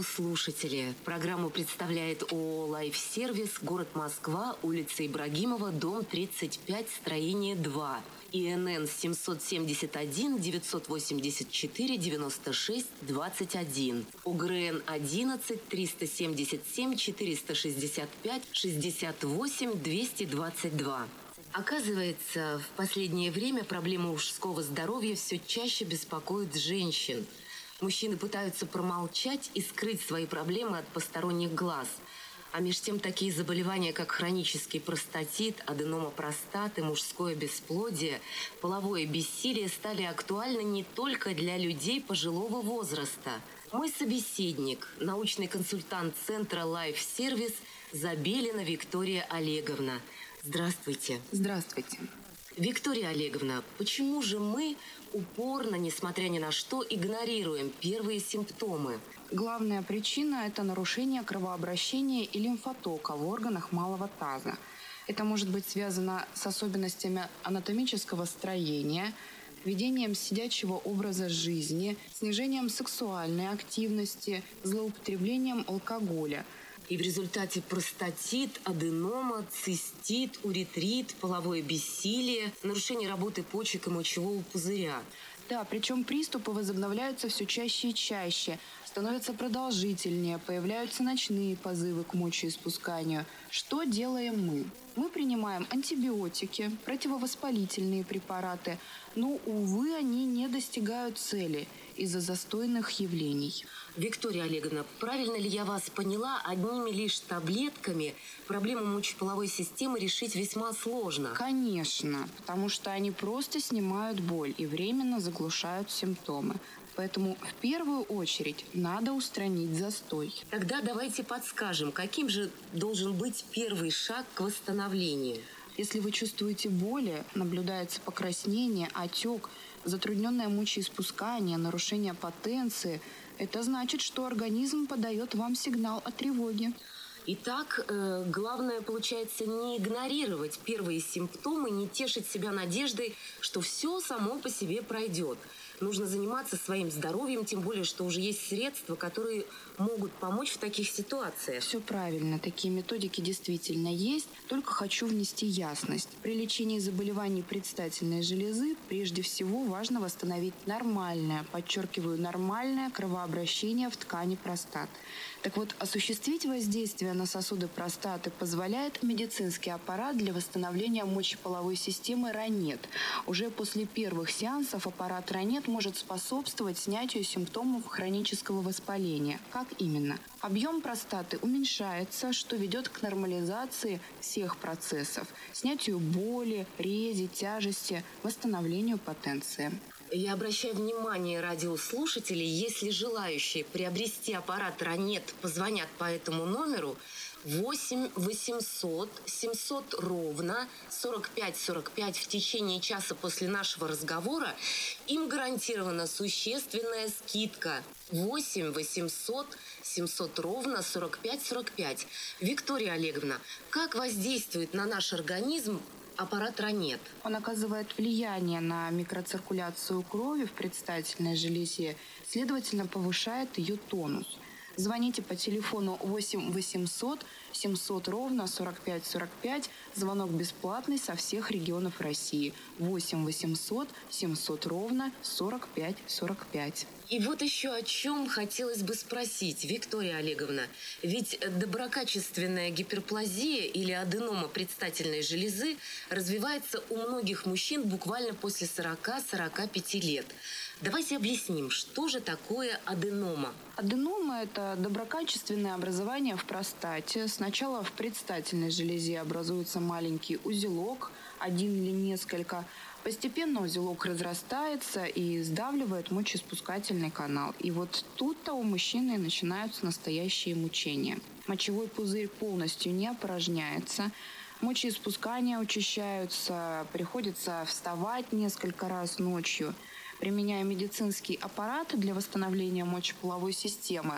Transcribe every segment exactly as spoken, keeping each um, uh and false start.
Слушатели, программу представляет ООО «Лайфсервис», город Москва, улица Ибрагимова, дом тридцать пять, строение два, ИНН семьсот семьдесят один девятьсот восемьдесят четыре девяносто шесть двадцать один, ОГРН одиннадцать триста семьдесят семь четыреста шестьдесят пять шестьдесят восемь двести двадцать два. Оказывается, в последнее время проблемы мужского здоровья все чаще беспокоят женщин. Мужчины пытаются промолчать и скрыть свои проблемы от посторонних глаз. А меж тем такие заболевания, как хронический простатит, аденома простаты, мужское бесплодие, половое бессилие стали актуальны не только для людей пожилого возраста. Мой собеседник, научный консультант центра «Лайфсервис» Забелина Виктория Олеговна. Здравствуйте. Здравствуйте. Виктория Олеговна, почему же мы упорно, несмотря ни на что, игнорируем первые симптомы? Главная причина – это нарушение кровообращения и лимфотока в органах малого таза. Это может быть связано с особенностями анатомического строения, ведением сидячего образа жизни, снижением сексуальной активности, злоупотреблением алкоголя. И в результате простатит, аденома, цистит, уретрит, половое бессилие, нарушение работы почек и мочевого пузыря. Да, причем приступы возобновляются все чаще и чаще, становятся продолжительнее, появляются ночные позывы к мочеиспусканию. Что делаем мы? Мы принимаем антибиотики, противовоспалительные препараты, но, увы, они не достигают цели из-за застойных явлений. Виктория Олеговна, правильно ли я вас поняла, одними лишь таблетками проблему мочеполовой системы решить весьма сложно? Конечно, потому что они просто снимают боль и временно заглушают симптомы. Поэтому в первую очередь надо устранить застой. Тогда давайте подскажем, каким же должен быть первый шаг к восстановлению? Если вы чувствуете боли, наблюдается покраснение, отек, затрудненное мочеиспускание, нарушение потенции, это значит, что организм подает вам сигнал о тревоге. Итак, э, главное, получается, не игнорировать первые симптомы, не тешить себя надеждой, что все само по себе пройдет. Нужно заниматься своим здоровьем, тем более, что уже есть средства, которые могут помочь в таких ситуациях. Все правильно, такие методики действительно есть, только хочу внести ясность. При лечении заболеваний предстательной железы прежде всего важно восстановить нормальное, подчеркиваю, нормальное кровообращение в ткани простаты. Так вот, осуществить воздействие на сосуды простаты позволяет медицинский аппарат для восстановления мочеполовой системы ранет. Уже после первых сеансов аппарат ранет может способствовать снятию симптомов хронического воспаления. Как именно? Объем простаты уменьшается, что ведет к нормализации всех процессов, снятию боли, рези, тяжести, восстановлению потенции. Я обращаю внимание радиослушателей, если желающие приобрести аппарат ранет позвонят по этому номеру восемь восемьсот семьсот ровно сорок пять сорок пять в течение часа после нашего разговора, им гарантирована существенная скидка. восемь восемьсот семьсот ровно сорок пять сорок пять. Виктория Олеговна, как воздействует на наш организм аппарат ранет? Он оказывает влияние на микроциркуляцию крови в предстательной железе, следовательно, повышает ее тонус. Звоните по телефону восемь восемьсот семьсот ровно сорок пять сорок пять. Звонок бесплатный со всех регионов России. восемь восемьсот семьсот ровно сорок пять сорок пять. И вот еще о чем хотелось бы спросить, Виктория Олеговна. Ведь доброкачественная гиперплазия или аденома предстательной железы развивается у многих мужчин буквально после сорока-сорока пяти лет. Давайте объясним, что же такое аденома? Аденома – это доброкачественное образование в простате. Сначала в предстательной железе образуется маленький узелок, один или несколько. Постепенно узелок разрастается и сдавливает мочеиспускательный канал. И вот тут-то у мужчины начинаются настоящие мучения. Мочевой пузырь полностью не опорожняется. Мочеиспускания учащаются, приходится вставать несколько раз ночью. Применяя медицинский аппарат для восстановления мочеполовой системы,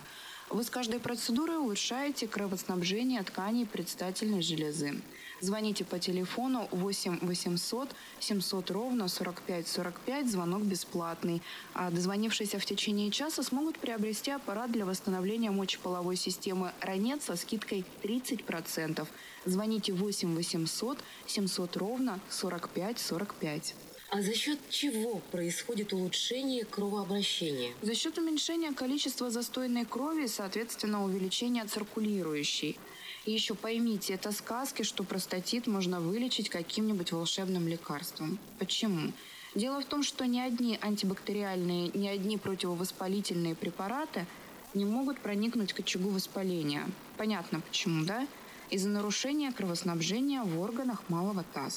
Вы с каждой процедурой улучшаете кровоснабжение тканей предстательной железы. Звоните по телефону восемь восемьсот семьсот ровно сорок пять сорок пять, звонок бесплатный. А дозвонившиеся в течение часа смогут приобрести аппарат для восстановления мочеполовой системы «Ранет» со скидкой тридцать процентов. Звоните восемь восемьсот семьсот ровно сорок пять сорок пять. А за счет чего происходит улучшение кровообращения? За счет уменьшения количества застойной крови и, соответственно, увеличения циркулирующей. И еще поймите, это сказки, что простатит можно вылечить каким-нибудь волшебным лекарством. Почему? Дело в том, что ни одни антибактериальные, ни одни противовоспалительные препараты не могут проникнуть к очагу воспаления. Понятно почему, да? Из-за нарушения кровоснабжения в органах малого таза.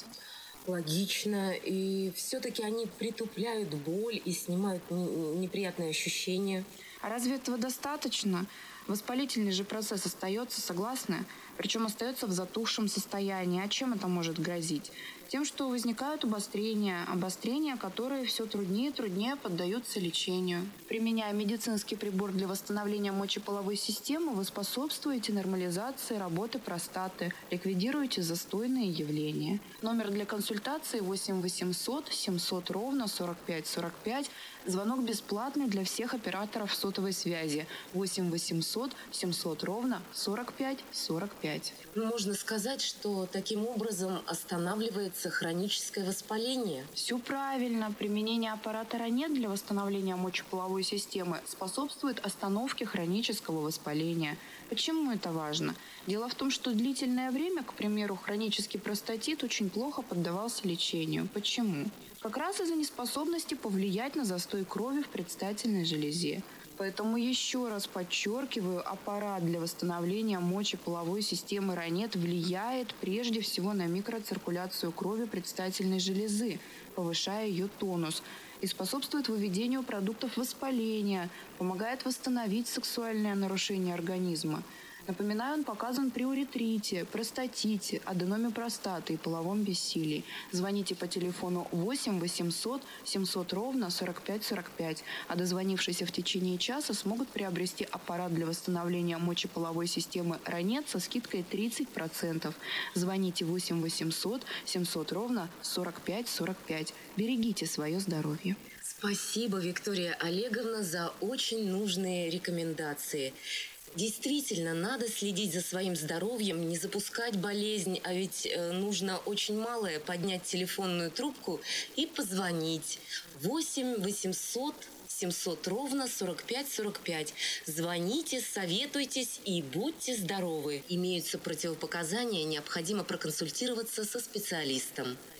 Логично. И все-таки они притупляют боль и снимают неприятные ощущения. А разве этого достаточно? Воспалительный же процесс остается, согласны? Причем остается в затухшем состоянии. А чем это может грозить? Тем, что возникают обострения, обострения, которые все труднее и труднее поддаются лечению. Применяя медицинский прибор для восстановления мочеполовой системы, вы способствуете нормализации работы простаты, ликвидируете застойные явления. Номер для консультации восемь восемьсот семьсот ровно сорок пять сорок пять. Звонок бесплатный для всех операторов сотовой связи. восемь восемьсот семьсот ровно сорок пять сорок пять. Можно сказать, что таким образом останавливается хроническое воспаление. Все правильно. Применение аппарата «Ранет» для восстановления мочеполовой системы способствует остановке хронического воспаления. Почему это важно? Дело в том, что длительное время, к примеру, хронический простатит очень плохо поддавался лечению. Почему? Как раз из-за неспособности повлиять на застой крови в предстательной железе. Поэтому еще раз подчеркиваю, аппарат для восстановления мочеполовой системы «Ранет» влияет прежде всего на микроциркуляцию крови предстательной железы, повышая ее тонус, и способствует выведению продуктов воспаления, помогает восстановить сексуальное нарушение организма. Напоминаю, он показан при уретрите, простатите, аденоме простаты и половом бессилии. Звоните по телефону восемь восемьсот семьсот ровно сорок пять сорок пять, а дозвонившиеся в течение часа смогут приобрести аппарат для восстановления мочеполовой системы «Ранет» со скидкой тридцать процентов. Звоните восемь восемьсот семьсот ровно сорок пять сорок пять. Берегите свое здоровье. Спасибо, Виктория Олеговна, за очень нужные рекомендации. Действительно, надо следить за своим здоровьем, не запускать болезнь, а ведь э, нужно очень малое поднять телефонную трубку и позвонить. восемь восемьсот семьсот ровно сорок пять сорок пять. Звоните, советуйтесь и будьте здоровы. Имеются противопоказания, необходимо проконсультироваться со специалистом.